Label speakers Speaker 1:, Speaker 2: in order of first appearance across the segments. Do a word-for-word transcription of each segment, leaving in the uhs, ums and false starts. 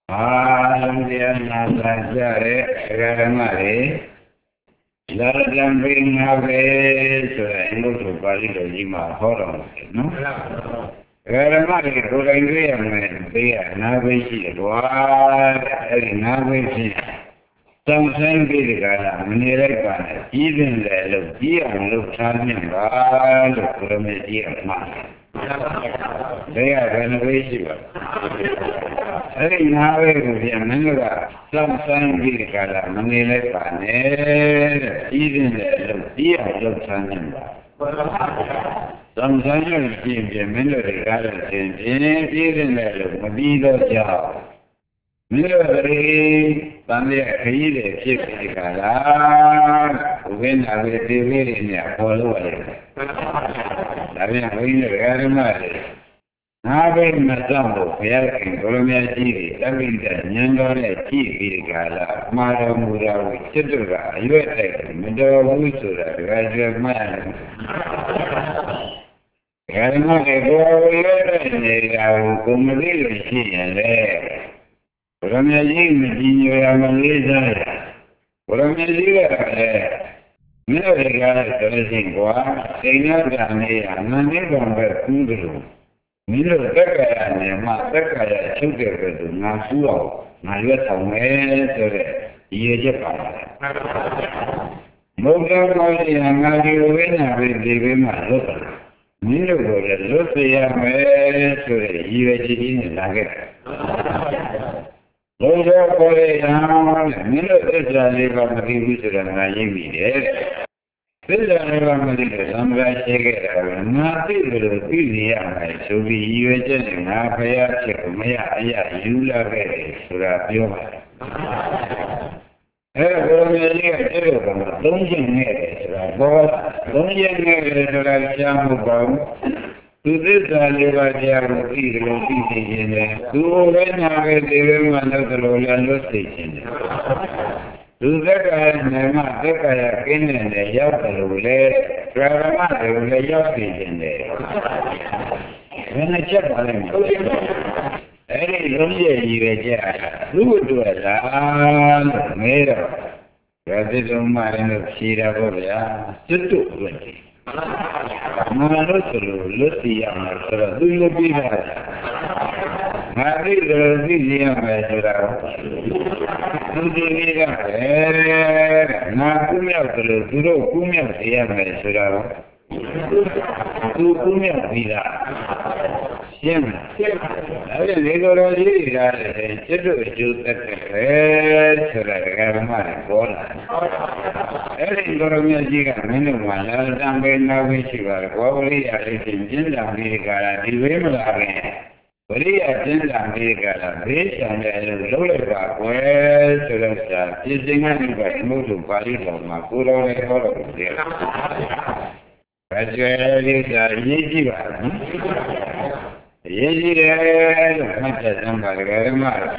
Speaker 1: Ah, non ti hanno lanciare, regalare, la gambina cioè molto partito di ma forum, no? Regalare con la inglese, via, nave ci guarda, nave ci. Sometimes we got a many even the deer and look something bad from a deer man. They are renovation. Every now and then, sometimes we got a many even the deer and look something bad. Sometimes you see the military got a change, even the Madido job. Military, Sunday, a chip in the car, when I will be in the follow it. I mean, when the Garamari. Having Mazambo, Pierre and Colomia T V, having the Nyanga T V Gala, Mara Mura, Chitra, U S A, Middle Usura, Raja Man. Garamari, go away, I will come a little here. Colomia Jim, Malaysia, Colomia Liga, Miller Telesin Gua, Senior Ghanea, Nani Kundru, Miller Taka, Mataka, Sugar, Nasua, Maria Tome, Yejapan. Moga Mali and Mali Rowena will give him a look. Miller was a Lucia Mare to the U S in Nugget. Those are for a young minute I live on the future and I live here. Still I live on the future, some guys take it, nothing will be the young, so be you and half a year, check me out, you love it, so that you are. Don't you know, don't you know that I'm to this I live at the Arropi, Ropi, to when I get the under the Roland station. To that I am not the Kayakin and the Yapalule, Travama, the Yap station there. When I check on him, any Rosia, you who do a lot made of rather than marine of Sierra Borea, to twenty. Manusolo, Lucia, do you be that? Mary, the Lydia, do you need a not Kumia, the Duro Kumia, the Yamazura? Do Kumia be that? Sim, I will never really got a children that the Garamari for. Every Goromia Giga, minimum, I'll down by now, which you are probably a little Jinda America, the Wimla. Korea Jinda America, Bridge and the Lola, where to the start, using anybody move to Paris or Makuro or there. That's where it is a Yijiba. Yijiba, much as somebody Garamari.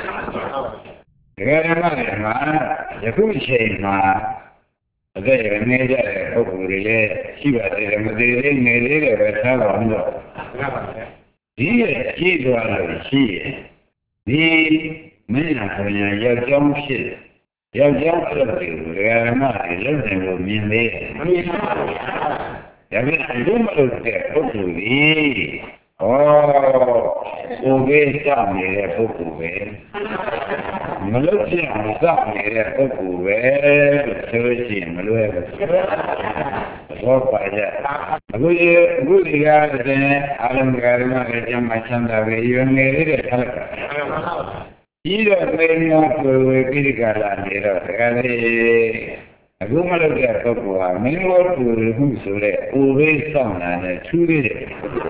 Speaker 1: Garamari, the food chain, ma. They made a hopefully, she was a Madrid, made a Salon. Here, she was she. The men are your young shit. Your young people, Garamari, let them go in there. Every number of their hopefully. Oh, obey something there, hopefully. Malaysia, something there, hopefully. Searching, Malaysia. What by that? Good, good guys, Alan Garma, Jam Chanda, you made it. Either made not to be Gala, a woman of their Papua, many more to whom so they always sound and two days.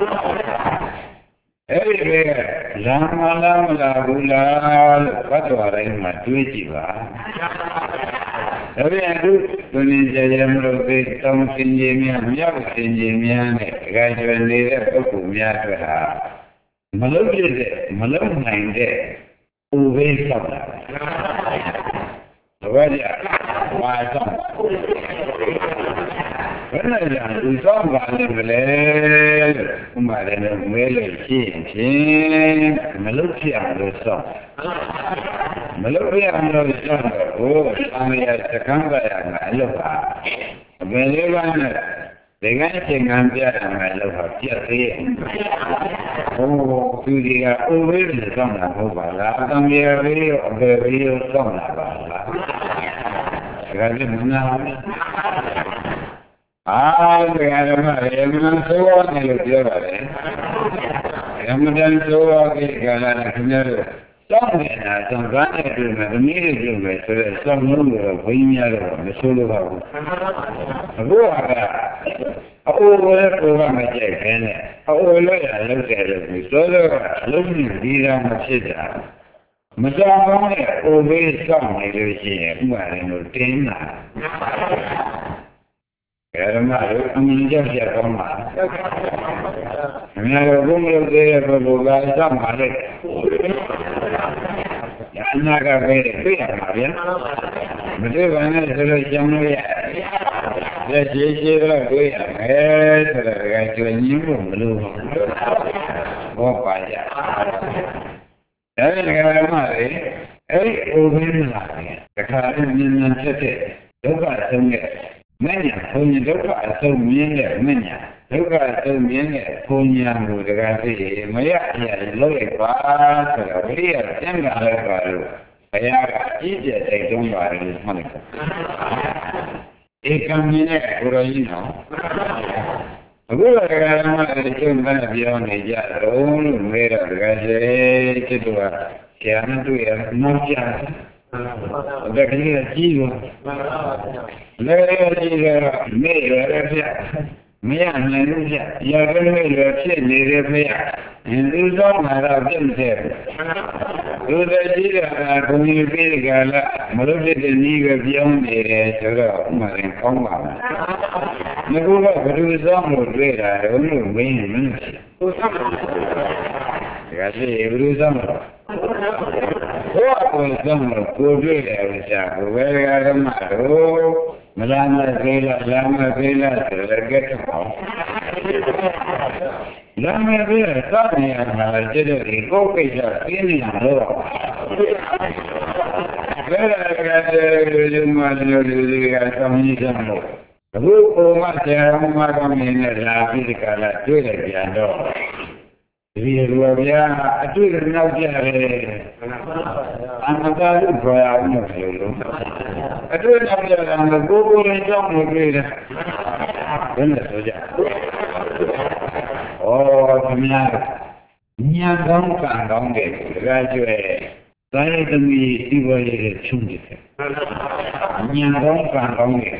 Speaker 1: Everywhere, Lama Lama Bula, Patwara in my Twichiva. Every I do, when in the general way, some Sinjamian, Yak Sinjamian, gradually later, Papumia. Malone, Malone, nine there, always sound. Why, ဘယ်နဲ့ကြာသူစောင့်ပါလိမ့်မလဲဥမာလည်းဝဲလို့ရှိရင်ချင်းမလုပ်ဖြစ်အောင်လို့စောင့်မလုပ်ရအောင်လို့စောင့်တော့ဟိုအမေရစကံကရမှာအလုပ်ပါအပင်လေးကနဲ့ဒီကနေ့ချိန်ခံပြရမှာလို့ဟာပြတ်သေးရဲ့ဟိုသူဒီကအိုဝေးလို့စောင့်တာမဟုတ်ပါလားအတံရလေးရောအပေလေးရောစောင့်တာပါလားဒါကလည်းမနာဘူးအားကရမရေမန်ဆိုးတယ်လို့ပြောပါတယ်ရမဒန်ဆိုးကိကလာခင်ဗျားတို့စောင့်နေတာသံဃာနဲ့တွေ့မယ်သမီးတွေတွေ့မယ်ဆိုတော့စောင့်လို့တော့ဘိန်းများတော့မဆိုးလို့ပါဘူးအခုကအအိုးလည်းကိုကမကြိုက်ခဲနဲ့အိုးလည်းရလုပ်တယ်လို့ဆိုတော့အလုံးကြီးဒီကမဖြစ်တာမစောင့်ကောင်းတဲ့အိုးလေးစောင့်နေလို့ရှိရင်ဥပမာလို့တင်းလာဓမ္မတို့အမြင်ကြောက်ရကောင်းပါအများတို့ဘုံလို့သေးတဲ့ပုဂ္ဂိုလ်ကစောင့်ပါလေအနာကပဲတွေ့ရမှာဗျာမတွေ့ပါနဲ့ဆိုလို့ကြောင်းလို့ရလက်ရှိရှိတော့တွေ့ရမယ်ဆိုတော့ကကျွညင်းဖို့မလို့ဘောပါရဒါနဲ့ဓမ္မတွေအဲ့ဒီဥပ္ပင်းလာတယ်တခါလည်းမြင်မြင်ဖြစ်တဲ့ဒုက္ခဆုံးတဲ့မဉ္ဇဉ်ဘုံဒုက္ခအဆုံးမြင်တဲ့မဉ္ဇဉ်ဒုက္ခအဆုံးမြင်တဲ့ဘုံညာကိုတကားသိမရရလို့ရပါဆိုတော့ဝိရိယကျင့်ကြလိုက်ပါလို့ဘုရားကအကြည့်ကျတိုက်တွန်းပါတယ်လို့မှတ်လိုက်ဧကံမြင်တဲ့ကိုယ်တော်ကြီးနော်အခုတော့ဒကာရမတွေကျုံကလည်းပြောနေကြတော့လို့မဲတော့ဒကာကျေချစ်တို့ကဆရာနဲ့တွေ့ရနောက်ကြတယ်ဒါကလေးကြီးရောလဲကြီးရောမေ့ရတဲ့ပြမရနိုင်ဘူးပြရကလေးရဖြစ်နေတဲ့ဖေးအင်းသူသောမှာတော့ပြည့်တဲ့သူတကြီးကဘုံကြီးပြေးကြလားမလို့ဖြစ်တဲ့ဤကပြောင်းနေတယ်ဆိုတော့ဥမာရင်ကောင်းပါမယ်ငါကဘယ်သူသောမို့တွေ့တာလဲလို့မင်းမင်းကိုသောဒါကစီဘယ်သူသောမို့ဘုရားကိုသောမို့ကိုတွေ့တယ်ဥစ္စာကိုဝေရဓမ္မတို့မလားမသေးလားလာမသေးလားဆိုတော့ကြက်တော့လာမသေးလားစောင့်နေရမှာကျတဲ့ဒီကိုယ်ကိစ္စပြင်းနေတာတော့ဘယ်လိုကတည်းကဒီမှာလူတွေကဆောင်းကြီးဆောင်လို့အခုပုံမှန်တရားမှကောင်းနေတဲ့လာပြီးဒီကလာတွေ့ရပြန်တော့ဒီလိုဗျာအတွေ့အကြုံနောက်ကြတယ်အမှန်တရားကိုပြောရအောင်လို့အတွေ့အကြုံကြတာကိုကိုယ်ကိုယ်လေးကြောင့်မတွေ့တယ်ဘယ်နဲ့ဆိုကြဩခင်ဗျာညာကောင်းကံကောင်းတယ်ဒါကြွယ်ဒါရသမီးဒီဘဝရဲ့ဖြုံးတယ်ညာကောင်းကံကောင်းတယ်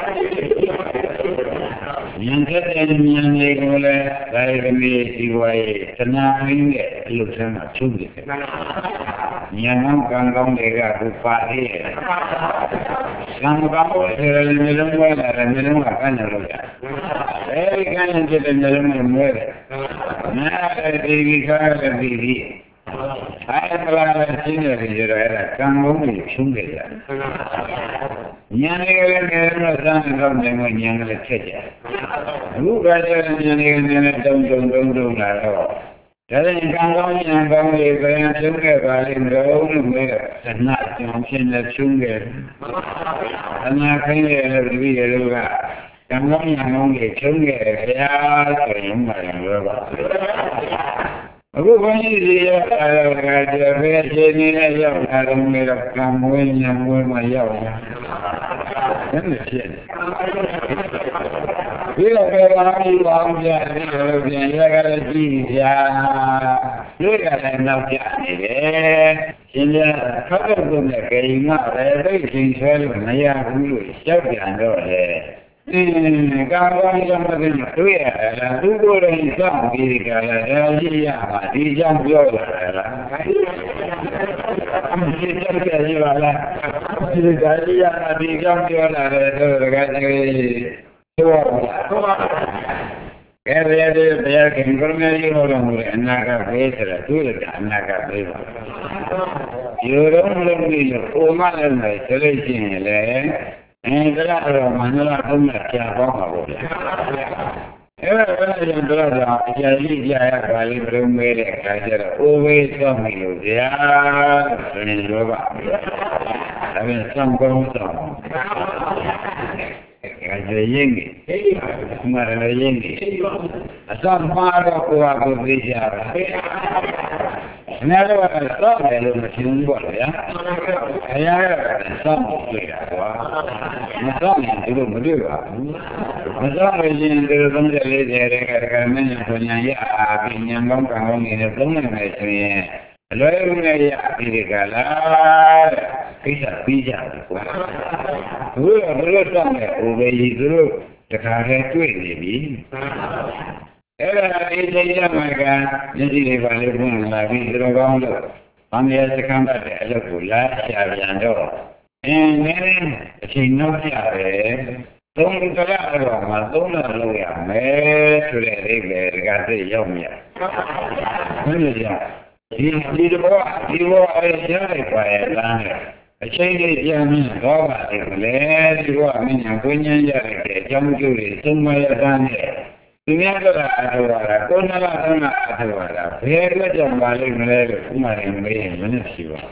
Speaker 1: ဉာဏ်သက်တဲ့ဉာဏ်တွေကိုလည်းဒါရသမီးဒီဘဝရဲ့သနာမင်းရဲ့အလုပ်ဆန်းမှာဖြုံးတယ်ဉာဏ်ကောင်းကံကောင်းတွေကသူပါသေးတယ်ကံကောင်းတဲ့မျိုးလုံးပဲလာတယ်မျိုးလုံးကကန့်တယ်လို့ရတယ်အဲဒီကန့်တဲ့မျိုးလုံးနဲ့မွဲတယ်နာဒီဒီခါတဲ့ဒီဒီအဲ့ဒါလည်းရှင်းတယ်ကြတော့အဲ့ဒါကံကောင်းကိုဖြုံးတယ်ကြာဉာဏ်လေးလည်းငယ်တော့စမ်းတော့နေမှဉာဏ်လည်းဖြစ်ကြအခုကကျတော့ဉာဏ်လေးကလည်းတုံတုံတုံတုံလာတော့ဒါရင်ကံကောင်းဉာဏ်ကောင်းလေးပဲဖြုံးခဲ့ပါလိမ့်တော့လို့မဲတော့သနာကြောင့်ဖြစ်နေဖြုံးခဲ့သနာခိုင်းရတဲ့တပည့်တွေကကံကောင်းဉာဏ်ကောင်းလေးဖြုံးခဲ့တယ်ဗျာဆိုရင်မှလည်းပြောပါအခုဘုန်းကြီးတွေရောက်လာတော့ကတည်းကပဲအချိန်ကြီးနဲ့ရောက်လာတော့မေတော့ကံမွေးညာမွေးမှရောက်လာတယ်။ဘယ်လိုဖြစ်လဲ။ဒီတော့ပဲဘာလို့ပေါင်းကြတယ်လို့ပြန်ရကြတယ်ကြည့်ကြ။ဒီကလည်းနောက်ကြနေတယ်။ရှင်ပြခက်တဲ့ကုန်းနဲ့ဂိမ်းကလည်းသိချင်းဆွဲလို့မရဘူးလို့ကြောက်ပြန်တော့လေ။အင်းကာကောင်းကြောင့်မသိဘူးတွေ့ရလားသူကိုယ်တိုင်စောင့်ပြီးကြလားဒါရှိရမှာဒီကြောင့်ပြောတာလားအမရှိကြရပါလားဒီဒါရှိရမှာဒီကြောင့်ပြောလာတယ်ဆိုတော့ကတည်းကပြောတာကဲရတဲ့ဘုရားခင်ကရုဏာကြီးဟောတော်မူတဲ့အနာဂတ်ဘေးဆိုတာသူ့ရဲ့အနာဂတ်ဘေးပါဒီလိုလုံးလုံးကြီးကိုမလည်းမယ်ဆိုလို့ရှိရင်လည်းအဲဒါကတော့မန္တလာသုံးတာကြာပေါင်းပါလို့လေအဲ့ဒါကလည်းတော့အကြာကြီးကြာရပါလိမ့်ဘုံမဲတဲ့အခါကျတော့အိုးဝေးတော့မိလို့ဗျာဆိုရင်လောကဒါပေမဲ့စံကောင်းဆောင်အဲ့ဒါရင်းကြီးမှန်တယ်ရင်းကြီးအစမှားတော့ကိုယ်ကကိုယ်သိကြတာနားတော့တော့တယ်လို့မထင်ဘူးပေါ့ဗျာအရာကစောင့်တွေ့တာကွာမစောင့်ရင်ဒီလိုမတွေ့ပါဘူးမစောင့်လို့ရှိရင်ဒီလိုသုံးချက်လေးတွေကကမင်းဆိုညာရအာပညာကောင်းကောင်းနေတယ်သုံးနေမယ်ဆိုရင်အလွယ်ဦးနဲ့ရပြီးဒီကလာကိစ္စပြီးကြတယ်ကွာဘုရားဘုရားစောင့်တဲ့ဟိုပဲကြီးသူတို့တခါတည်းတွေ့နေပြီအဲ့ဒါအေးသေးရမှာကမျက်စိလေးပါလေးပွင့်လာပြီးသူတော်ကောင်းလို့ဗာမရစကံပတ်တဲ့အလုပ်ကိုလာရှာပြန်တော့အင်းနည်းအချိန်နောက်ကြတယ်သုံးကြရတော့မှသုံးလလောက်ရမယ်ဆိုတဲ့အိဗေဒကသိရောက်မြတ်ဘယ်လိုလဲဒီဒီတော့ဒီဘောအဲကြားလိုက်ပါရဲ့လားအချိန်လေးပြန်ပြီးတော့ပါတယ်လေဒီဘောအမင်းညာကိုညံ့ရတဲ့အကြောင်းကျိုးတွေသုံးမရတဲ့သူများကလည်းအထောက်အကူကိုယ်နာကလည်းအထောက်အကူဘယ်လိုကြောင့်ပါလိမ့်မလဲလို့ဥမာရင်မေးရင်မနဲ့ရှိပါ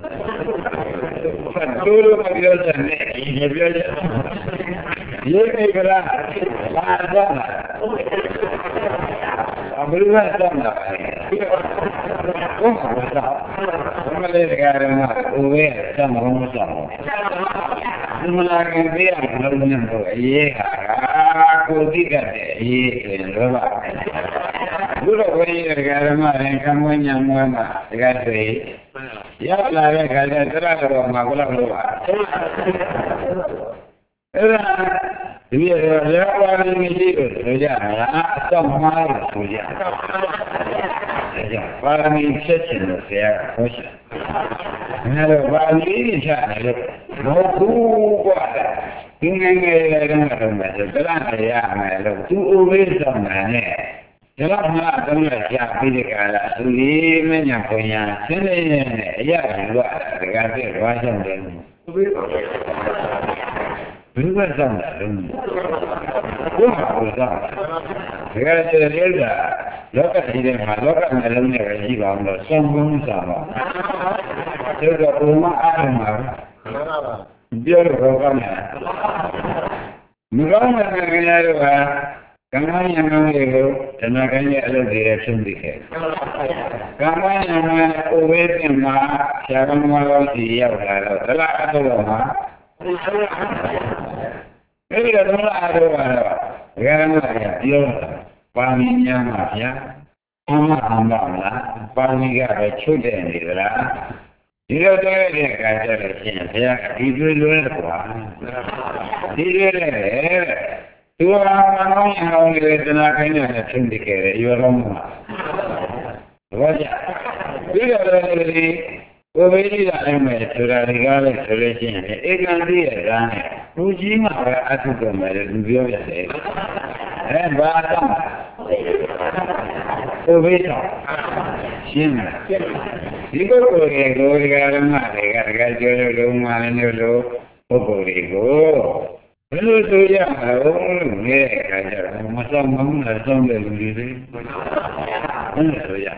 Speaker 1: ဘူးတို့လိုပြောတဲ့နဲ့ဒီပြောတဲ့ရေမေကလာပါတော့အဘလူကတောင်းတာဘုရားဘယ်လိုလဲကြရမှာဥဝဲစမ်းမလို့မဆောင်ဘူးဒီမလာခင်ပြရလို့ညံ့တော့အေးဟာကိုတိကတဲ့အရေးဆိုရင်တော့ဘုရားဝိရကရမရင်ကံဝညံမွဲမှာတကယ်ဆိုရလာတဲ့ခါကျသရတော်မှာဘုရားလို့ပါအဲ့ဒါဒီရရပါရမီရှိလို့ဆိုကြတာအတော့မှားလို့ဆိုကြဒါကြောင့်ပါရမီချက်ချင်လို့ဆရာကဟောရှာငါတို့ပါရမီချတယ်လို့မဟုတ်ဘူးကွာဒီငယ်ငယ်လေးတုန်းကတော့မယ်ဆိုတရဏရမယ်လို့သူအိုးလေးဆောင်တာနဲ့ဒါတော့ငါသုံးရကြပြီးဒီကလာသူလေးမညာခွန်ညာဆင်းနေတဲ့အရာကတော့တကယ်ပြသွားဆောင်တယ်ဘယ်လိုပဲဆောင်တာလဲဘုရားဘုရားတကယ်တည်းလေးကလောကကြီးထဲမှာလောကနှလုံးနဲ့ပဲရှိပါအောင်လို့ဆုံးဘုံဆောင်ပါဒါကဘုံမအားလုံးပါပြောတော့ကောင်းတယ်မကောင်းတဲ့ခင်ဗျားတို့ကကံကောင်းရံကောင်းတွေကိုဓမ္မခိုင်းရဲ့အလုပ်တွေဖြစ်ပြီးခဲ့ကံကောင်းရံကောင်းဥဝေးပြင်မှာဆရာကောင်းကောင်းစီရောက်လာတော့ဒလအထုတော်မှာအဲဒီတော့အားတော့ကတော့ဘယ်မှာလဲပြောပါမီညာမှာဗျာအမှန်အမှန်လားပါမီကပဲချုပ်တယ်နေသလားဒီလိုတွေ့ရတဲ့အခါကျတော့ရှင်ဘုရားဒီတွေ့လွဲကွာဒီတွေ့တယ်သူကမနောင်းရင်ဟောင်းလေတနာခိုင်းတယ်ဆင်းတကယ်ရောရောမှာဘာကြပြီးတော့လေကိုယ်ပဲကြည့်တာလည်းမဲ့ဆိုတာဒီကားလည်းဆိုလို့ရှိရင်ဧကန်တိရဲ့ကားနဲ့လူကြီးမှပဲအထုတော်မယ်လူပြောရတယ်အဲဘာတော့ကိုယ်ပဲတော့ရှင်းတယ်ဒီပုဂ္ဂိုလ်တွေကိုဒီကရမတွေကတကယ်ကြိုးလို့လုံးမလည်းလို့ပုဂ္ဂိုလ်တွေကိုဘယ်လိုဆိုရမလဲလို့နေတဲ့အခါကျတော့မဆောင်မမှုနဲ့ဆောင်တဲ့လူတွေဘယ်လိုဆိုရ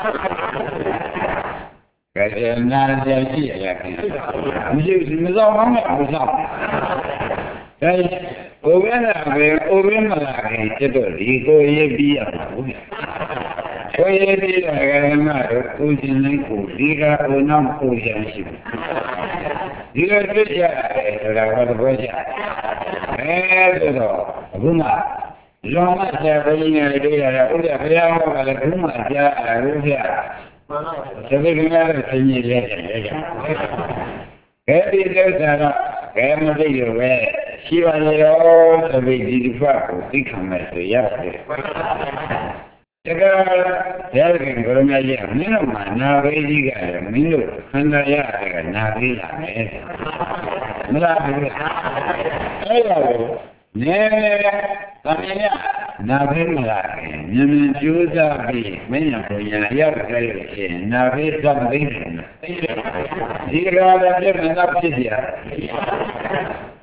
Speaker 1: ကဲနားကြရှိရခင်မရှိဘူးမဆောင်မမှုမဆောင်ဒါဘုရားကပဲအိုရင်းမလာခင်ကျတော့ဒီကိုရေးပြီးရမှာဘူးကိုရေးပြီးတာကလည်းမဟုတ်ကိုရှင်လေးကိုဒီကဘုံနောက်ကိုရှင်ရှိဘူးဒီလိုတွေ့ကြတယ်ဆိုတာဘာလို့ပြောကြအဲဆိုတော့အခုမှလောမဆရာဘုန်းကြီးနဲ့တွေ့ရတာဥဒ္ဒဘုရားဟောကလည်းဘုမကြားအရုပ်ရသတိကများတဲ့ဆင်းရဲရဲ့လေကဲဒီဥစ္စာတော့ကဲမသိရပဲရှိပါလေရောသတိဒီဒီဖတ်ကိုသိခံမယ်ဆိုရတယ်တကယ်ရခင်ဘုရားကြီးမင်းတို့မှာနာဘေးကြီးကလည်းမင်းတို့ခန္ဓာရတယ်ကနာဘေးလာမယ်မလားဘူးအဲ့ဒါကိုနည်းနည်းသမီးနာဘေးမလာခင်မြင်မြင်ကြိုးစားပြီးမင်းညာကိုညာရောက်ကြရရှင်နာဘေးသတ်သိတယ်ဒီကရာလည်းပြည့်မနာဖြစ်ကြ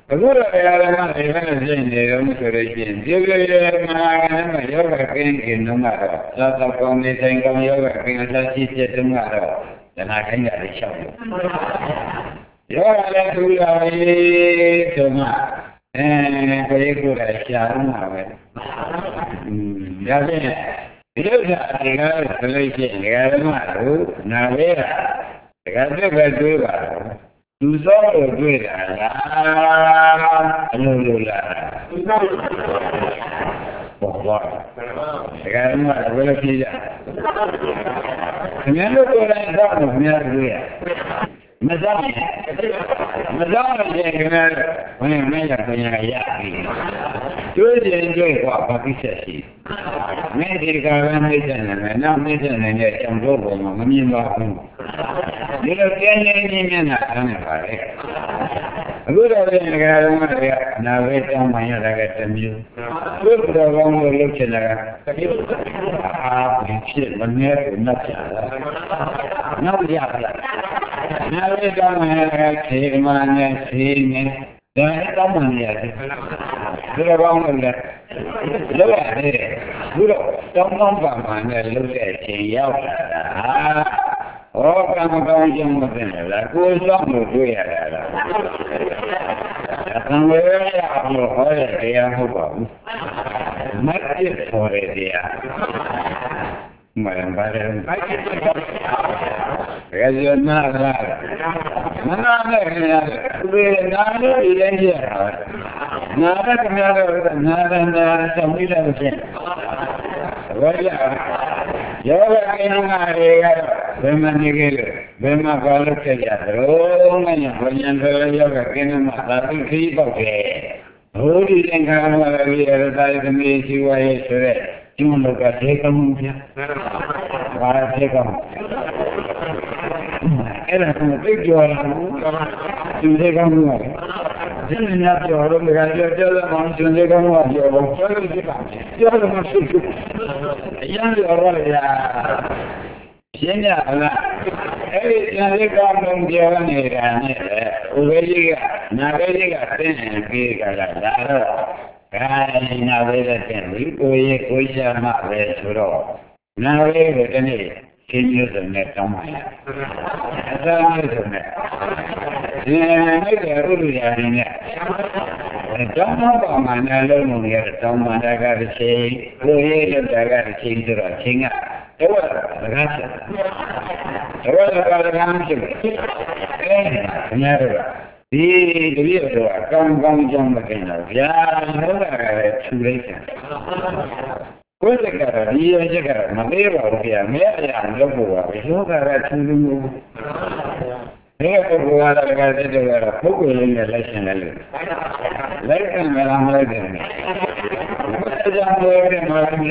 Speaker 1: အခုတော့တရားဓမ္မတွေပဲဖြစ်နေတော့ဆိုလို့ရှိရင်ဒီလိုရမှာနဲ့ယောဂကင်းကင်းတော့ကတော့သာသကောင်းနေတိုင်းကောင်းယောဂကင်းအသက်ရှိတဲ့တုန်းကတော့ဒနာခိုင်းတာလေးရှောက်တယ်ယောဂလည်းသူလာရေးဆိုမှအဲကိုယ်ကိုယ်လည်းရှားမှာပဲอืมဒါဖြင့်ဒီဥစ္စာအင်္ဂါဆိုလို့ရှိရင်ဓမ္မတို့နာလေးတာတကယ်ပြည့်ပဲတွေးပါတော့သူစောကိုတွေ့တာလားအလိုလိုလားသူစောဘောဘောတကယ်မှဘယ်လိုဖြစ်ကြခင်ဗျားတို့ကိုယ်တိုင်စောကိုမြတ်တွေ့ရမစားမစားရင်ခင်ဗျားဘယ်နဲ့ရပညာရပြီတွေ့ရင်တွေ့กว่าဘာဖြစ်ဆက်ရှိမင်းဒီကပဲနှိမ့်တဲ့နဲ့နောက်နှိမ့်တဲ့နဲ့ကြောင့်တော့ဘုံမမြင်ပါဘူးဒီလိုကျင်းနေနေမျက်နှာထားနေပါလေအခုတော့ဒီကရမတွေကနာဝေတောင်းမှရတာကတမျိုးသူ့တော်ကောင်းလို့လုပ်ချင်တာကတမျိုးအာဖြစ်မနေဘူးနောက်ကြတာနောက်ကြပါလားနာဝေတောင်းမှရတာကခေမနဲ့ခေနဲ့ဒါတောင်းမှရတယ်သူတော်ကောင်းလို့လည်းလုပ်ရတယ်သူတော့တောင်းတောင်းပါမှနဲ့လုပ်တဲ့အချိန်ရောက်လာတာဟောကံမကောင်းခြင်းမသိနဲ့လားကိုယ်ဆောင်လို့တွေ့ရတာလားအသံဝေရအောင်လို့ဟောတဲ့တရားမဟုတ်ပါဘူးမတ်တိဆိုတဲ့တရားမရမ်းပါတယ်မတ်တိဆိုတဲ့တရားနာလာမနာနဲ့ခင်ဗျာဒီနာလို့ဒီတိုင်းကြရတာနာရခင်ဗျာတော့နာရနာသမီးလည်းဖြစ်ဘာကြယောဂကင်းငါတွေကတော့ဘယ်မှာနေကြလဲဘယ်မှာဘာလို့ဖြစ်ရသလဲမင်းဘုညာတော်ယောဂကင်းမှာသာသိခီးပေါက်တယ်ဘုရားသင်္ခါရမှာလည်းရတာသမီးရှိဝါရဲ့ဆိုတဲ့ကျွန်းလောကဒေကမှုပြဘာဒေကမှုအဲ့ဒါကိုသိကြရအောင်သူဒေကမှုပါဒီနေ့ညပြောတော့ငါပြောပြောတော့မှကျွန်းဒေကမှုကပြောတော့ပြောလို့ဒီပါပြောလို့မရှိဘူးအရင်ပြောတော့လေရှင်းရလားအဲ့ဒီကျွန်းဒေကမှုပြောနေတာနဲ့ဥပ္ပေကြီးကနာဂေကြီးကသိနေပြီးကြတာဒါတော့ဒါနာဝေတဲ့ဒီကိုရဲ့ကိုရှာမှပဲဆိုတော့နာဝေကိုတနေ့ရှင်းမျိုးစုံနဲ့တောင်းပါရအသာမျိုးစုံနဲ့ဒီနေ့ကဥဒရာနေနဲ့တောင်းပါမှလည်းလုံးလုံးရတောင်းပါတာကတစ်ချိန်ကိုရဲ့လောက်တာကတစ်ချိန်ဆိုတော့ချိန်ကတော့စကားဆက်တော့စကားစကားမရှိဘူးအဲခင်ဗျားတို့ဒီတပည့်တော်ကကောင်းကောင်းကြောင်းမกินတော့ဗျာဟုတ်တာကလည်းထူလိုက်တယ်ကိုယ်ကဒီရချက်ကမသေးပါဘူးဗျာမရရလုပ်ဖို့ပါပဲလောကကထူးထူးမျိုးဒီကပုဂ္ဂိုလ်ကလည်းကတည်းကပုဂ္ဂိုလ်လေးနဲ့လိုက်ရှင်လိုက်လို့လိုက်ခင်မလားမလိုက်ခင်ဘယ်ကြောင့်လဲမလားဒီ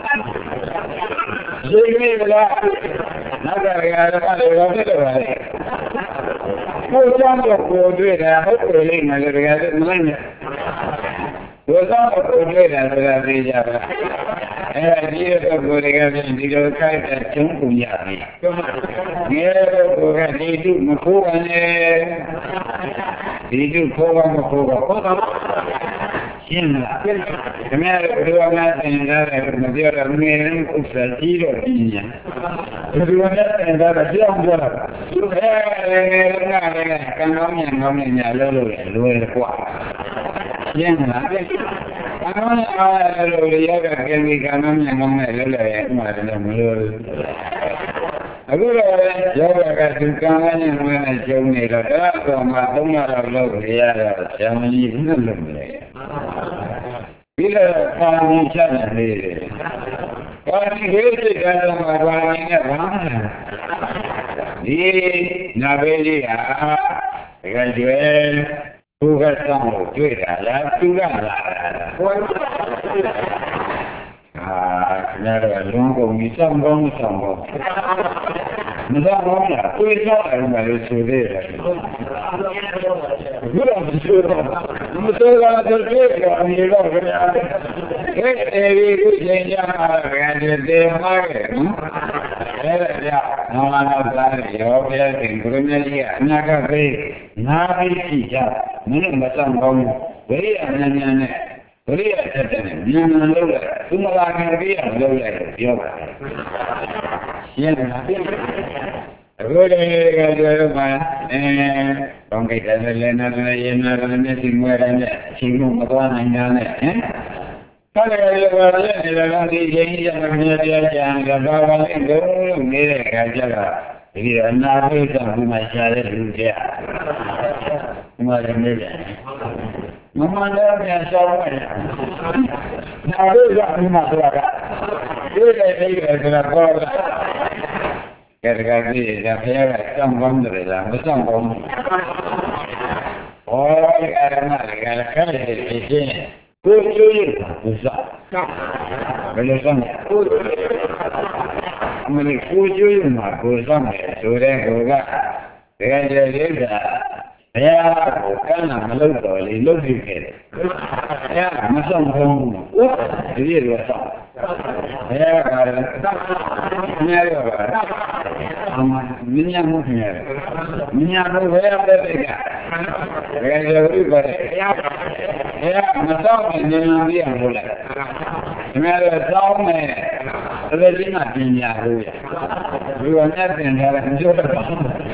Speaker 1: နေ့ကနောက်ကရရတာလည်းရောဖြစ်တော့ပါလေကိုယ်ကြောင့်ကိုယ်တွေ့တာဟုတ်တယ်လေငါလည်းတကယ်မလိုက်နဲ့ကိုယ်ကြောင့်ကိုယ်တွေ့တာဆိုတာသိကြပါအဲဒီတော့ကိုယ်တွေကဒီလိုခိုက်တဲ့ကျုံးကုန်ရပြီငယ်တော့ကိုယ်ကဒီတုမခိုးပါနဲ့ဒီတုခိုးပါမခိုးပါဟုတ်ကဲ့ရှင်းလားခင်ဗျားတို့ဘုရားများသင်ထားတယ်မပြောတော့ငယ်ရင်ဥစ္စာကြီးတော့ကြီးညာဘုရားများသင်ထားတယ်ပြောင်းပြောတာသူအဲငယ်ကလည်းကံကောင်းမြန်ကောင်းမြန်ညာလို့လို့လွယ်ကွာရှင်းလားကံကောင်းအားလို့ရရကဲဒီကံကောင်းမြန်ကောင်းနဲ့လွယ်လွယ်ဥမာလည်းမလို့အခုတော့ယောဂကသူကံကောင်းမြန်ကောင်းနဲ့ကျုံနေတော့ဒါတော့မှသုံးရတော့လို့ရတော့ဆရာမကြီးဘူးလို့လုပ်နေဒီလိုပါဠိချက်နေတယ်ပါဠိဟေ့စိတ်ကတော့မှာပါဠိနဲ့ဘာဒီနာဘေးကြီးဟာတကယ်ကျွဲသူကဆောင်လို့တွေ့တာလားသူကလာတာဟုတ်အာခင်ဗျားတို့လွန်ကုန်ပြီးဆောင်ကောင်းဆောင်ကောင်းမဆောင်ကောင်းလားကိုယ်ဆောင်တယ်မှာလို့ဆိုသေးတယ်ဘုရားမရှိတော့မဆိုးတာတော့တွေ့ကြအမြင်တော့ခင်ဗျာအဲ့ဒီဒီချိန်ကြမှာခင်ဗျားတေးမှားတယ်နော်အဲ့ဒါကြောင့်နောင်လာနောက်သားတွေရောဘုရားရှင်ကိုရမကြီးကအနာဂတ်ပေးငါးပြီးရှိကြမင်းမဆောင်ကောင်းဝိရိယဉာဏ်ဉာဏ်နဲ့ဝိရိယတက်တဲ့ဉာဏ်ဉာဏ်လုံးလိုက်သူမလာခင်ပြီးအောင်လုပ်လိုက်လို့ပြောပါတယ်ရှင်းလားအခုတည်းကပြောတော့မှအဲကောင်းကြတယ်လည်းနာတယ်ရင်းနာတယ်မျက်စိမွဲတယ်နဲ့အချိန်မသွားနိုင်တာနဲ့ဟမ်ဘာလဲလို့ပြောလဲဒီလိုဒီချင်းကြီးကမင်းတရားကြံကဘာဘာလဲလို့နေတဲ့ခါကျတော့ဒီအနာဘိတ်ကဒီမှာရှားတဲ့လူတွေကဒီမှာလည်းနေတယ်မမလည်းပြန်ရှောင်းမယ်နာဘိတ်ကဒီမှာဆိုတာကဒီလေဒီလေဆိုတာပေါ်လာကဲကဲဒီကဖျားကစောင်းကောင်းတယ်လားမစောင်းကောင်းဘူးဟောအဲ့ဒါမှလည်းကဲခက်တယ်ဒီချင်းကိုယ်ကျိုးရကိုစားဘယ်လိုဆောင်ကိုအမလေးကိုကျိုးရမှာကိုစားမယ်ဆိုတဲ့ကိုကတကယ်ကြည့်ရတာဘုရားကိုကမ်းလာမလုပ်တော့လေလုပ်ပြီးခဲ့တယ်ဘုရားမဆောင်ဘူးဒီလိုလိုဆောင်ဘုရားကလည်းအများကြီးပါအမမင်းညာမှုခင်ရတယ်မင်းညာတော့ဘယ်ရတဲ့ကတကယ်ကြည့်ပါလေဘုရားမဆောင်ရင်ဉာဏ်ပြည့်အောင်လုပ်လိုက်ဒီမဲ့တော့စောင်းမယ်ဒါလည်းဒီမှာပညာလို့ရဒီကနေ့သင်ထားတယ်ပြောတော့ဟမ်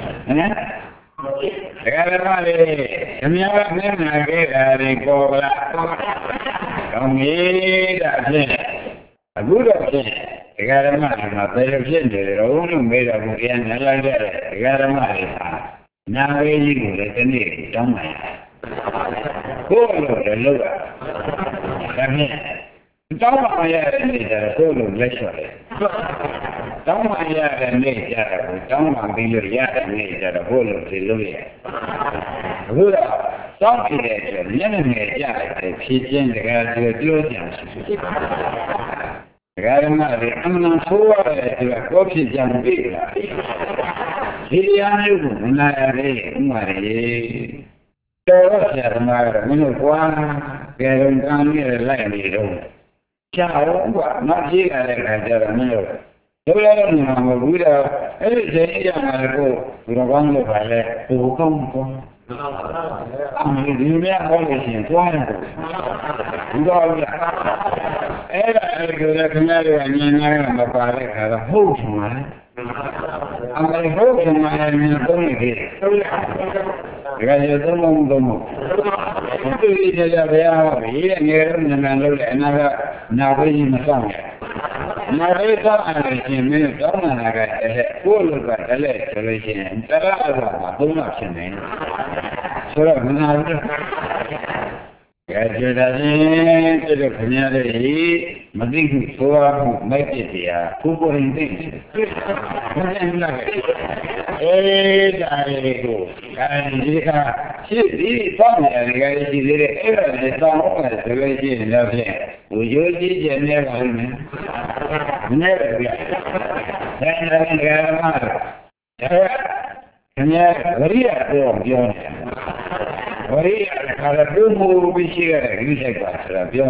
Speaker 1: တကယ်တော့လေအများကမျက်နှာခဲ့တာတွေပေါ်လာကောင်းကြီးတာဖြင့်အခုတော့ဖြင့်ဒကာရမတွေမှာဘယ်လိုဖြစ်နေလဲတော့ဘုန်းကြီးမေးတော့ဘုရားနားလိုက်တဲ့ဒကာရမတွေဟာနာဝေးကြီးကိုလည်းဒီနေ့တောင်းပါရကိုယ်လိုလည်းလုပ်ရဒါဖြင့်တောင်းပါရတဲ့နေ့ကျတော့ကိုယ်လိုလက်လျှော့တယ်တောင်းပါရတဲ့နေ့ကျတော့တောင်းပါပြီးလို့ရတဲ့နေ့ကျတော့ကိုယ်လိုဒီလုပ်ရအခုတော့တောင်းပြီးတဲ့အတွက်မျက်နှာငယ်ကြတယ်ဖြည့်ချင်းတကယ်ပြောပြောကြတယ်ဒကာရမတွေအမှန်ဆိုးရတဲ့အတွက်ကိုဖြစ်ကြံပြီလားဒီတရားမျိုးကိုမနာရတဲ့ဥမာတွေတော်ဆရာသမားကမင်းတို့ကွာကဲတော့ကောင်းနေလိုက်နေတော့ကြောက်ကွာနောက်ကြည့်ရတဲ့ခါကျတော့မင်းတို့ဒုရရနေမှာမဟုတ်ဘူးတော့အဲ့ဒီချိန်ရမှာကိုဒီတော့ကောင်းလို့ပါလေဟိုကောင်းကောင်းအမေဒီမြတ်ဟောလို့ရှိရင်တွားရတယ်ဒီတော့အဲ့ဒါအဲ့ဒါကိုလည်းခင်ဗျားတို့ကညင်နေမှာမပါတဲ့ခါတော့ဟုတ်ချင်ပါလေအမေဟုတ်ချင်မှလည်းမြင်တော့နေသေးတယ်ဒီကနေ့သုံးလုံးသုံးလုံးသူဒီကြကြဘုရားဟောပြီးတဲ့ငယ်တော့နာမည်လို့လည်းအနာကနာဝေးကြီးမဆောင်ရနာဝေးတော့အဲ့ဒီရှင်မင်းတောင်းလာကတည်းကကိုယ့်လိုကတည်းကဆိုလို့ရှိရင်တရအတော့မှာသုံးလောက်ဖြစ်နေဆိုတော့မနာဘူးကဲကြည့်တာချင်းတဲ့ခင်ဗျားတို့မသိဘူးဆိုရမှုမိုက်ပြတရားဘုပ္ပရင်သိတယ်မသိဘူးလားအေးဒါလေးကိုအဲဒီကရှိဒီတော့လည်းကြည့်သေးတယ်အဲ့ဒါလည်းတောင်းအောင်ဆိုလို့ရှိရင်တော့ဖြင့်ဟိုရိုးကြီးကျနေပါလိမ့်မယ်မနေဘူးဗျာဒါနဲ့ကြမှာဒါခင်ဗျားဝရိယတော့ပြောနေဝရိယကလည်းဘုံမူပြီးရှိရတယ်ဒီစိတ်ပါဆိုတာပြော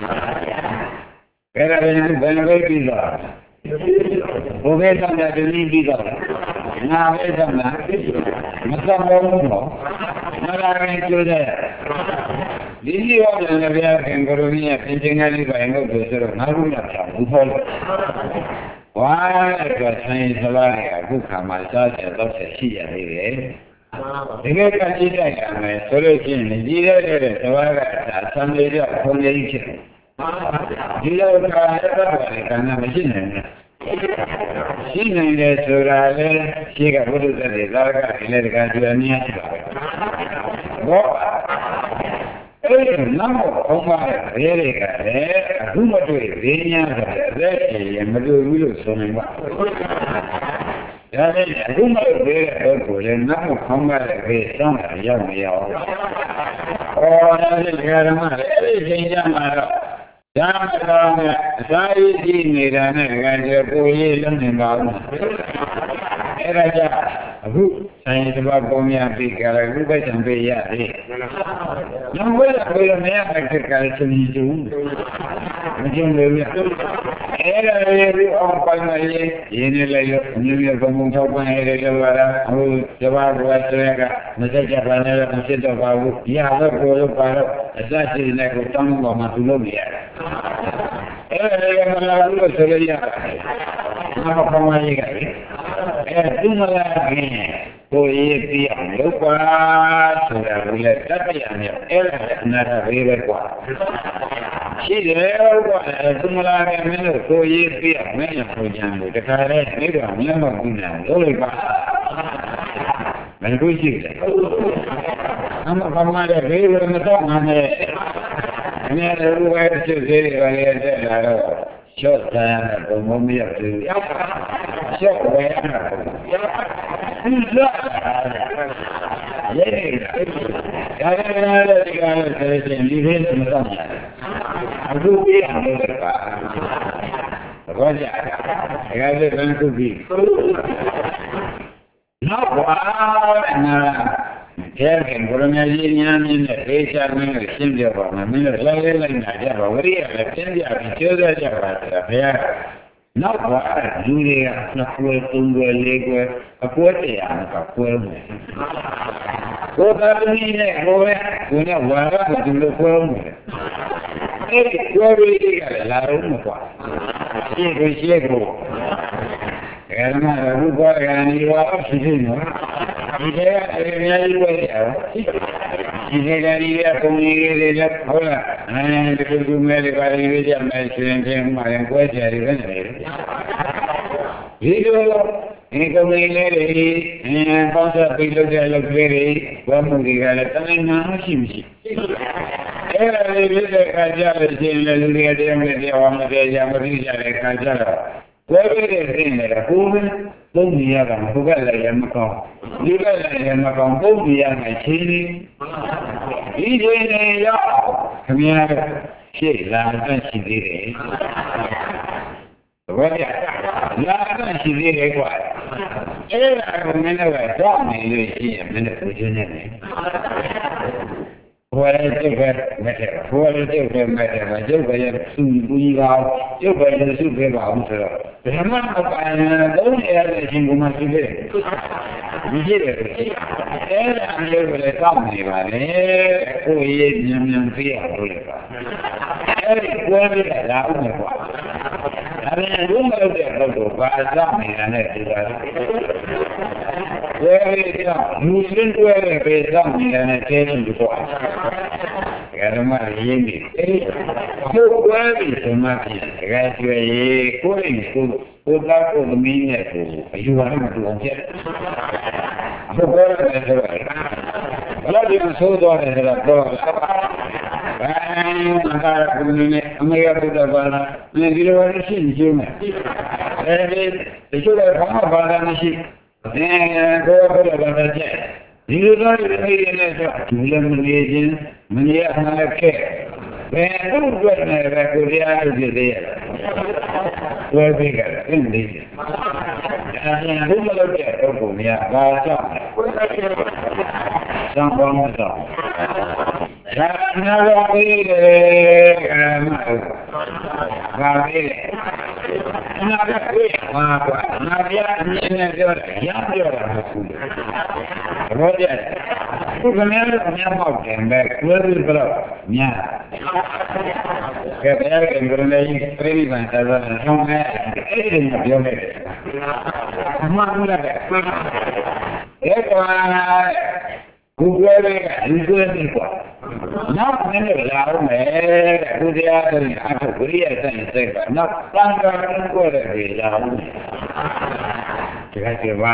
Speaker 1: တယ်ဘယ်လိုလဲဘယ်လိုပြီးတော့ဘုရားဆောင်တဲ့ဒီပြီးတော့ငါပဲဆောင်တာမဆောင်ဘူးတော့မလာရင်ကျိုးတယ်ဒီလိုရောလည်းဗျာခင်ဗျားတို့ရဲ့ပြင်ချင်းကလေးပိုင်းလို့ဆိုတော့ငါတို့ကဆောင်ဘူးပေါ့ဝါတော့ဆိုင်စလားအခုခါမှစားချက်တော့ဆက်ရှိရသေးတယ်တကယ်ကကြည့်လိုက်ရမယ်ဆိုလို့ရှိရင်ကြည့်ရတဲ့သဘာဝကအဆံလေးတော့ခုံးလေးဖြစ်တယ်ဒီလိုကလည်းတော့လည်းကံမရှိနိုင်ဘူးရှိနိုင်တယ်ဆိုတာလေရှိကဘုရားတဲ့သာကလည်းတကယ်ကျွမ်းနေရရှိပါပဲဘောအဲ့ဒီနောက်ဘုံမရဲတွေကလည်းအခုမတွေ့ရင်းညာဆိုတဲ့အဲ့ဒီမတွေ့ဘူးလို့ဆိုနေပါဒါနဲ့အခုမှပြောတဲ့တော့ကိုလည်းနောက်ခေါင်းကလည်းပဲစောင့်ရရောက်မရအောင်။အော်ဒါလည်းဓမ္မလည်းအဲ့ဒီချိန်ကြမှာတော့ဓမ္မတော်နဲ့အစာရည်ကြည့်နေတာနဲ့ကံကြကိုရေးလုံးနေပါဦး။အဲ့ဒါကြောင့်အခုဆိုင်တစ်ပါးပေါင်းများပြီးကြလားခုပဲတံပေးရတယ်။နောက်ဘက်ကတော့မရတဲ့ကကလည်းသူကြီးသူမကျင်းလို့ရ။အဲ့ဒါလေးအောင်ပိုင်မလေးရင်းနေလိုက်လို့မျိုးမျိုးဘုံဘုံထောက်ပံ့ရတဲ့လောကဟိုတပါးကဆိုရကမစက်ကြပါနဲ့မဖြစ်တော့ပါဘူး။ဒီဟာတော့ကိုလို့ပါတော့အစရှိနေကိုတောင်းပေါ်မှာသူလုပ်နေရတယ်။အဲ့ဒါလေးမလာဘူးလို့ဆိုရရတယ်။နောက်ပေါင်းမလေးကလေအဲသူမလာခင်ကိုရေးပြအောင်လုပ်ပါဆိုတာကိုလည်းတတ်ပြရမယ်အဲ့ဒါလည်းအနာတဘေးပဲကွာရှိတယ်ကွာသူမလာခင်မင်းတို့ကိုရေးပြမင်းရပုံကြံလို့တခါတည်းနေတော့မျက်မှောက်ကူးနေလို့လိုက်ပါမင်းတို့ရှိတယ်အမကမလည်းဘေးဝမတော့မှနဲ့အများတို့ပဲသူသေးတယ်ပါလေတဲ့လာတော့ရှော့သားရတဲ့ဘုံမမရဘူးရှော့ဝဲရတာဒီလားရေးတာဒါကလည်းဒီကလည်းဆိုရင်ဒီလေးမတော့ဘူးအခုပြရမယ်ပါဘာကြဒါကလည်းဘယ်သူကြည့်နောက်ပါနာတဲ့ကံဘုရားကြီးညာမင်းနဲ့ဒေချာမင်းကိုရှင်းပြပါမယ်မင်းတို့လိုက်လိုက်လိုက်နာကြပါဝရိယလည်းရှင်းပြပြီးကျိုးစားကြပါလားဘုရားနောက်ပါလူတွေကနှစ်ခွဲသုံးခွဲလေးခွဲအကွဲတရားကကွဲမယ်ကိုယ်တော်ကြီးနဲ့ကိုယ်ကကိုယ်နဲ့ဝါရကိုသူလိုကွဲမယ်အဲ့ဒီကွဲပြီးကလည်းလာတော့မကွာရှင်းကိုရှင်းကိုအဲ့ဒါမှဘုရားကနေဝါဖြစ်နေနော်ဒီကဲအများကြီးပဲရဒီကဲဒီကကုမ္ပဏီတွေလည်းဟုတ်လားအဲဒီကုမ္ပဏီတွေပါရည်ကြမယ်ဆိုရင်ချင်းမှရင်ကွဲကြတယ်ပဲနေဒီလိုဒီကုမ္ပဏီလေးတွေအဲပေါင်းစပ်ပြီးလုပ်တဲ့လုပ်ကလေးတွေဝမ်းမှုတွေကလည်းတမန်နာရှိမရှိအဲ့ဒါလေးပြတဲ့အခါကျလို့ရှိရင်လည်းလူတွေတရားမဲ့တရားဝမ်းမတရားရမသိကြတဲ့အခါကျတော့ဝဲပြီးတဲ့သိနေတာကိုယ်ပဲသုံးနေရတာဘုကလည်းရမကောင်းဒီကလည်းရမကောင်းပုံပြရမယ်ချင်းဒီချိန်နေရောက်ခင်ဗျားရှေ့လာတတ်ရှိသေးတယ်ဘာကြလာတတ်ရှိသေးတယ်ကွာအဲ့ဒါကမင်းတို့ကတော့နေလို့ရှိရင်မင်းတို့ကိုချင်းနေတယ်ဘဝရဲ့ကျုပ်ပဲမဲ့တယ်ဘဝရဲ့ကျုပ်ပဲမဲ့တယ်ကျုပ်ပဲသူ့ဘူးကောင်းကျုပ်ပဲသူ့ပဲပါအောင်ဆိုတော့ဘယ်မှမပိုင်တော့ရတဲ့အချိန်ကမှသိတယ်ဒီကြည့်တယ်အဲ့ဒါမျိုးကိုလည်းတောက်နေပါလေကိုရေးမြန်မြန်သိရလို့လေပါအဲ့ဒီကွဲပြီးလာအောင်လေကွာဒါပေမဲ့ဘုမလုပ်တဲ့ဘုတော့ဘာသာနေတာနဲ့ဒီပါဝဲရီကမူစလင်တွေပဲပဲစောင့်နေတာနဲ့ကျင်းနေကွာဒါကမှရင်းနေအဲ့ဘုကွဲပြီးဆိုမှပြင်တကယ်ကျွေးကိုယ်ရင်ကိုကိုသားကိုသမီးနဲ့ကိုအယူဝါဒမတူအောင်ဖြစ်ဘုကွဲတယ်ဆိုတော့ဘယ်လိုဒီဆိုတော့လဲဆိုတော့ဘာမှမကဘူးနဲ့အမေရဘုရားဘာသာဒီလိုရရှိနေမယ်အဲဒီဒီလိုဘာမှဘာသာမရှိအဲကိုယ်ကလည်းဘာသာကျဒီလိုတော့ဒီနေ့နဲ့ဆိုဒီလိုမနေခြင်းမနေရမှလည်းခဲ့ဘယ်လိုတွေ့နေလဲကိုရရဖြစ်သေးရဲ့ဝယ်ပြီးကြတယ်အင်းလေးအဲဒီဘုမလို့တဲ့တော့ကိုမြတ်ဘာကြောင့်လဲသံပေါင်းတော့ဒါနာရောပြီးတယ်အဲမှာဘာလဲနာရပြေးမှာကွာနာရအမြင်နဲ့ပြောတယ်ရပြောတာမဟုတ်ဘူးဘောကြခုကလည်းအများမောက်တယ်ပဲကိုယ်ပြီးတော့ညာကဲတရားကံကြနေရင်ပြိပန်သာသာဆောင်းခဲ့အဲ့ဒီမှာပြောနေတယ်အမှန်ကလည်းအဲ့ကွာဘုရားရဲ့ဒီလိုနေကွာနောက်မင်းတို့လာအောင်မယ်ဘုရားဆိုရင်အခုဝိရိယဆိုင်စိတ်ကနောက်တန်ခါကိုလည်းပြေလာအောင်ဒီကကျေပါ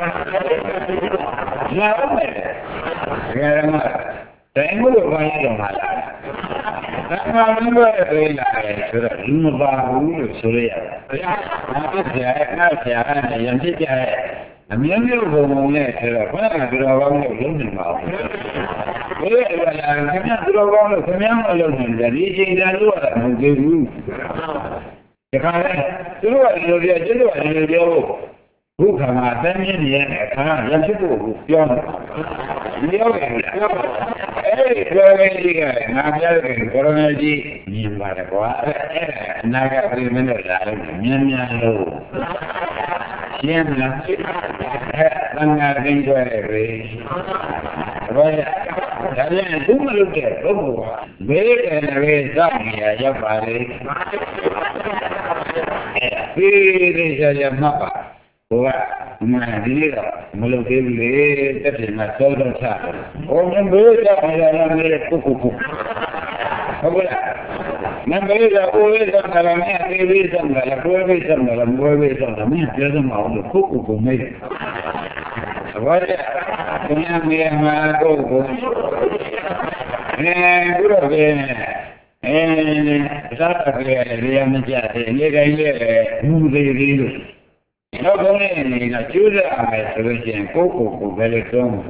Speaker 1: လာအောင်မယ်ဒါကမှတိုင်းမှုလို့ဘာရအောင်လားဒါမှမဟုတ်ပြေလာတယ်ဆိုတော့လူမပါဘူးလို့ဆိုရရတယ်ဘုရားနောက်ဆရာနောက်ဆရာနဲ့ယဉ်ဖြစ်ကြရဲ့အမြဲတမ်းဘုံဘုံနဲ့ဆိုတော့ဘုရားကတော်ကောင်းလို့လုံးနေပါဘူး။ဘယ်လိုလဲခင်ဗျာတော်ကောင်းလို့ခင်ဗျာမလုံးနေတယ်ဒီချိန်တန်လို့ကမဟုတ်သေးဘူး။ဒီခါလဲသူတို့ကဒီလိုပြောကျွတ်တို့ကဒီလိုပြောဖို့ဘခုခါမှာတန်းမြင့်နေတဲ့အခါရဖြစ်ဖို့ပြောတယ်မပြောဘူးလားအဲ့ဒီပြောရင်းကြီးကငါပြောတယ်ကိုရိုနာကြီးမြင်ပါတယ်ကွာအဲ့ဒါအနာဂတ်ပြည်မင်းတို့လာလို့မြင်မြန်လို့ရှင်းလားအဲ့တန်ငါရင်းကြရတယ်ပဲဘာလဲဒါပြန်သူမလုပ်တဲ့ပုဂ္ဂိုလ်ကဘေးကလည်းပဲစောင့်နေရရောက်ပါလေအဲ့ဒီကြရမှာပါဘုရားမင်းဒီနေ့တော့မလုပ်သေးဘူးလေတက်တယ်မှာစောတော့ချ။ဟိုမင်းဘေးကြောင့်လည်းလည်းကုကုကုဟုတ်လားမင်းဘေးကအိုးလေးဆောင်တယ်မင်းသေးလေးဆောင်တယ်ကိုယ်လေးဆောင်တယ်မွေးလေးဆောင်တယ်မင်းပြောစမ်းမအောင်လို့ကုကုကုမေးတယ်။ဘာလဲ။ဘုရားမေးမှာကုကုအဲဘုရားပဲအဲသာတကယ်လည်းမကြတယ်နေတိုင်းလည်းဘူးသေးသေးလို့နောက်ဆုံးလေးနေတာကျိုးစားအောင်ဆိုလို့ရှိရင်ကိုယ့်ကိုယ်ကိုပဲလို့သုံးတယ်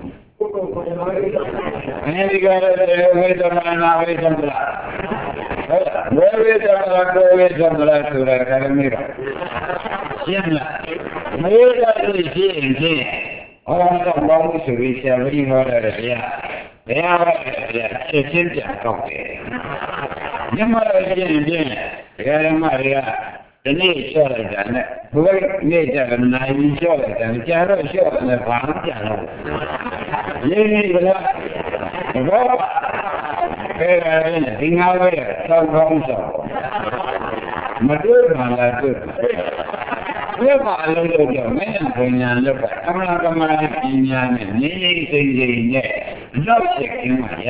Speaker 1: ။အဲဒီကလည်းဝိသမနာဝိသမလားဟုတ်လားဝိဝိသမလားကိုဝိသမလားဆိုတာကလည်းမျိုးရှင်းလားမေးတာလို့ရှိရင်ဖြင့်ဟောတော့ဘောင်းဆိုပြီးဆရာကြီးဟောတယ်ဗျာဘယ်ဟာလဲဗျာချက်ချင်းပြန်တော့တယ်ညမလို့ရှိရင်ဖြင့်ဒကာရမတွေကဒီနေ့လျှော့လိုက်တာနဲ့ဘယ်နေ့ကျတော့နိုင်ပြီးလျှော့လိုက်တာကြာတော့လျှော့တယ်ဘာမှကြာတော့ရင်းနေကြလားဘောခဲရတယ်ဒီငါပဲစောက်ကောင်းစောက်မတွေ့မှလားတွေ့ဘယ်မှာလုံးလို့ကြောင့်မင်းဘုံညာလောက်ကအမှန်ကမှန်ပညာနဲ့နေနေစိမ့်စိမ့်နဲ့လောက်ချက်ကင်းပါရ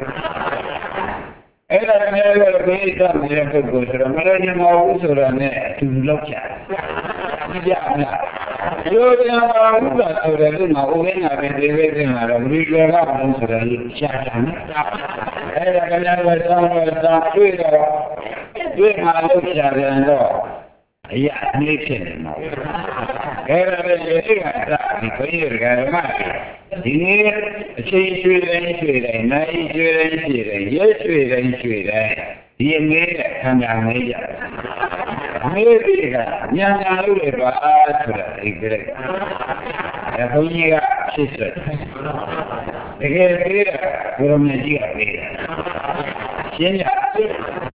Speaker 1: အဲ့ဒါနဲ့လည်းဘယ်တော့မှလည်းပုဂ္ဂိုလ်ဆိုတော့မရညမဟုတ်ဆိုတော့နဲ့သူလောက်ချကြည့်ကြမလားရိုးကြမှာဥပ္ပါဆိုတဲ့လူမှာဥပ္ပနာပဲဒီပဲပြင်လာတော့ဘယ်လိုလဲအောင်ဆိုတော့ရှာတာနဲ့အဲ့ဒါကလည်းပဲဆောင်းတော့ဆောင်းတွေ့တော့တွေ့မှလောက်ချတယ်တော့အရာနှိမ့်ဖြစ်နေမှာအဲ့ဒါလည်းဒီကဒီခွေးရကမှဒီနေ့အချိန်ရွှေတိုင်းရွှေတိုင်းနိုင်ရွှေတိုင်းရွှေတိုင်းရဲရွှေတိုင်းရွှေတိုင်းဒီအငယ်ခံရနေကြအမေကြီးကညာညာလို့လေပါဆိုတာဒီကြတဲ့အဲဘုန်းကြီးကဖြစ်တယ်တကယ်ကြီးကဘုရားမြတ်ကြီးကပြေးတယ်ရှင်းရ